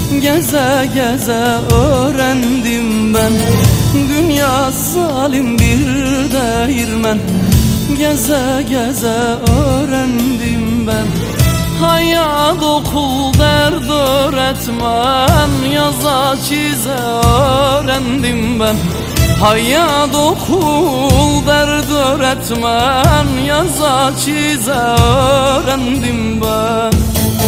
Geze geze öğrendim ben, dünya zalim bir değirmen. Geze geze öğrendim ben, hayat okul dert öğretmen. Yaza çize öğrendim ben, hayat okul dert öğretmen. Yaza çize öğrendim ben.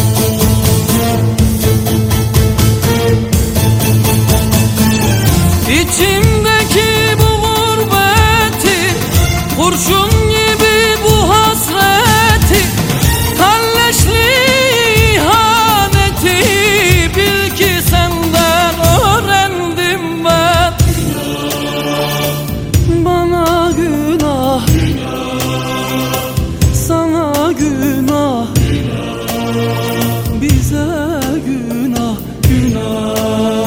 İçimdeki bu gurbeti, kurşun gibi bu hasreti, kalleşli ihaneti bil ki senden öğrendim ben. Bana günah, sana günah, bize günah, günah.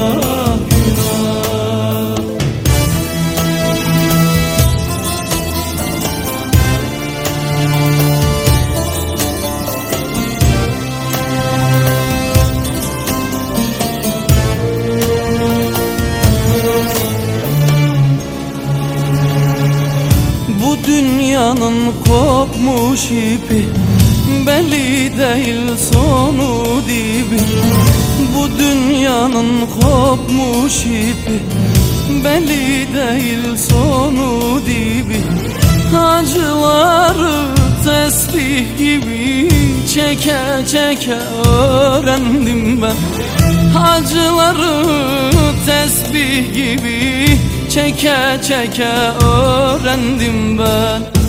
Bu dünyanın kopmuş ipi, belli değil sonu dibi. Bu dünyanın kopmuş ipi, belli değil sonu dibi. Acıları tesbih gibi çeke çeke öğrendim ben. Acıları tesbih gibi çeke çeke öğrendim ben.